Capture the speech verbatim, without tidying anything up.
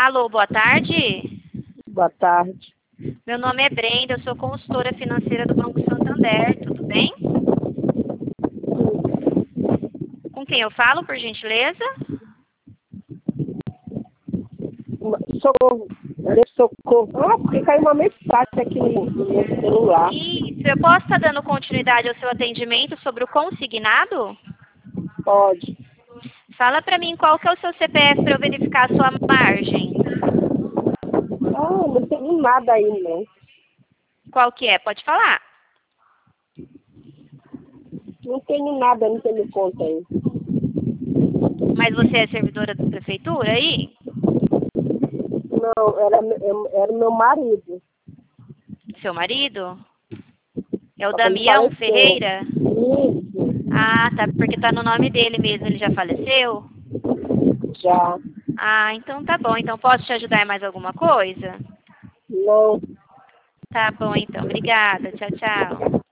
Alô, boa tarde. Boa tarde. Meu nome é Brenda, eu sou consultora financeira do Banco Santander, tudo bem? Com quem eu falo, por gentileza? Socorro. Socorro. Ah, porque caiu uma mensagem aqui no no meu celular. Isso, eu posso estar dando continuidade ao seu atendimento sobre o consignado? Pode. Fala pra mim qual que é o seu C P F para eu verificar a sua margem. Ah, não tem nada aí, não. Qual que é? Pode falar. Não tenho nada, não tenho conta aí. Mas você é servidora da prefeitura aí? Não, era, me- era meu marido. Seu marido? É o Só que ele Damião faleceu. Ferreira? Isso, Ah, tá, porque tá no nome dele mesmo, ele já faleceu? já. Ah, então tá bom. Então posso te ajudar em mais alguma coisa? Não. Tá bom, então. Obrigada. Tchau, tchau.